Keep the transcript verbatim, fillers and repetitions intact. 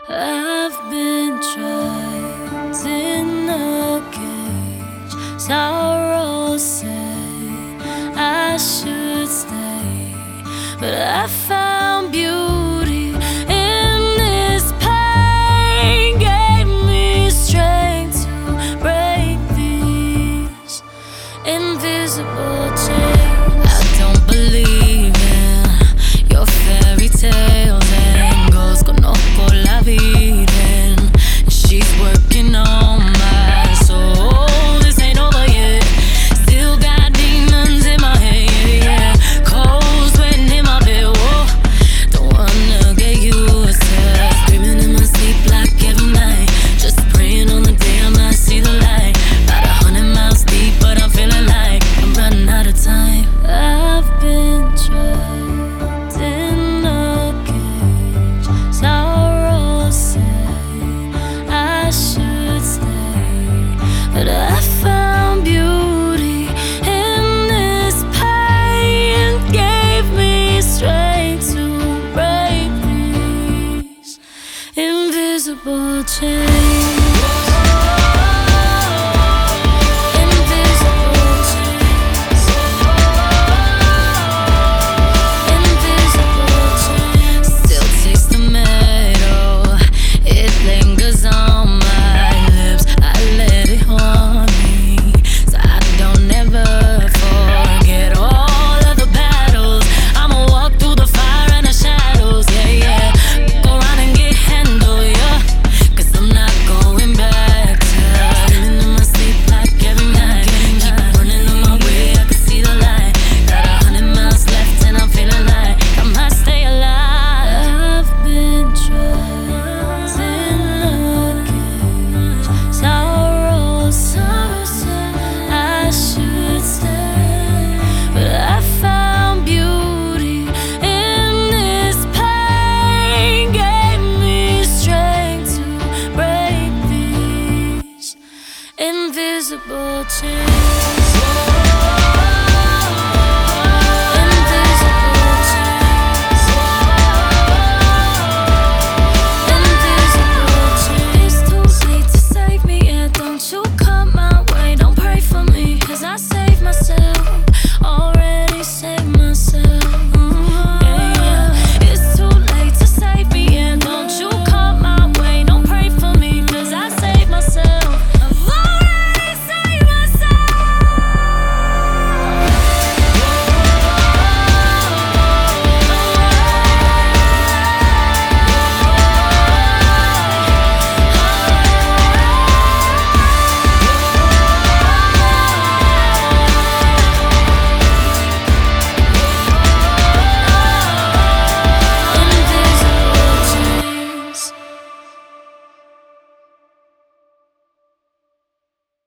I've been trapped in a cage. Sorrow said I should stay, but I found beauty in this pain. Gave me strength to break these invisible chains. I don't believe in your fairy tales and ghosts. Conozco la vida, and she's working on my soul. This ain't over yet. Still got demons in my head, yeah. Cold sweating in my bed, whoa. Don't wanna get used to screaming in my sleep like every night. Just praying on the day I might see the light. About a hundred miles deep, but I'm feeling like I'm running out of time. I've been trapped in a cage. Sorrow said I should stay, but I found beauty in this pain. Gave me strength to break these invisible chains. Invisible chains.